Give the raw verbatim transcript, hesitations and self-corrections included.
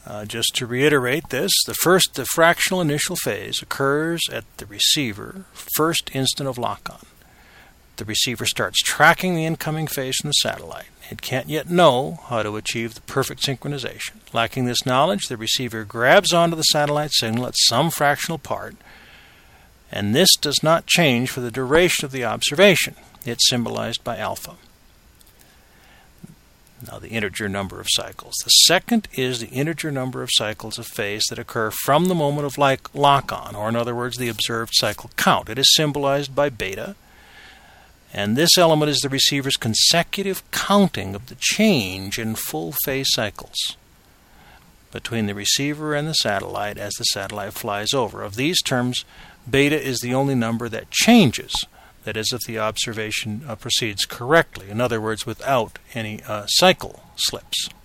Uh, just to reiterate this, the first the fractional initial phase occurs at the receiver first instant of lock-on. The receiver starts tracking the incoming phase from the satellite. It can't yet know how to achieve the perfect synchronization. Lacking this knowledge, the receiver grabs onto the satellite signal at some fractional part, and this does not change for the duration of the observation. It's symbolized by alpha. Now, the integer number of cycles. The second is the integer number of cycles of phase that occur from the moment of like lock-on, or in other words, the observed cycle count. It is symbolized by beta, and this element is the receiver's consecutive counting of the change in full phase cycles between the receiver and the satellite as the satellite flies over. Of these terms, beta is the only number that changes. That is, if the observation uh, proceeds correctly, in other words, without any uh, cycle slips.